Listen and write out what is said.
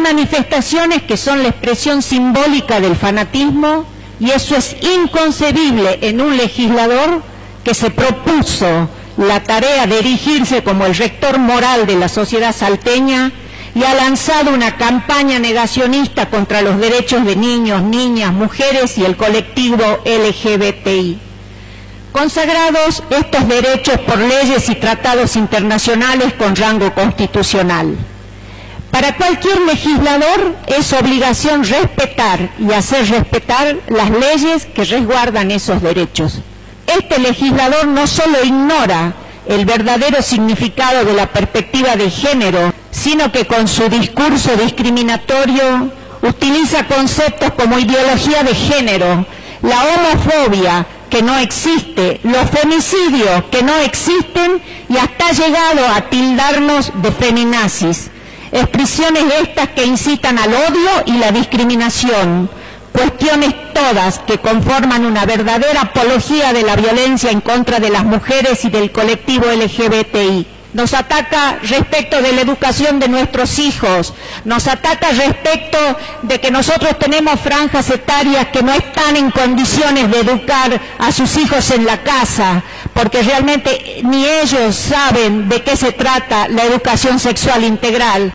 manifestaciones que son la expresión simbólica del fanatismo, y eso es inconcebible en un legislador que se propuso la tarea de erigirse como el rector moral de la sociedad salteña y ha lanzado una campaña negacionista contra los derechos de niños, niñas, mujeres y el colectivo LGBTI. Consagrados estos derechos por leyes y tratados internacionales con rango constitucional. Para cualquier legislador es obligación respetar y hacer respetar las leyes que resguardan esos derechos. Este legislador no solo ignora el verdadero significado de la perspectiva de género, sino que con su discurso discriminatorio utiliza conceptos como ideología de género, la homofobia, que no existe, los femicidios, que no existen, y hasta ha llegado a tildarnos de feminazis. Expresiones estas que incitan al odio y la discriminación, cuestiones todas que conforman una verdadera apología de la violencia en contra de las mujeres y del colectivo LGBTI. Nos ataca respecto de la educación de nuestros hijos, nos ataca respecto de que nosotros tenemos franjas etarias que no están en condiciones de educar a sus hijos en la casa, porque realmente ni ellos saben de qué se trata la educación sexual integral.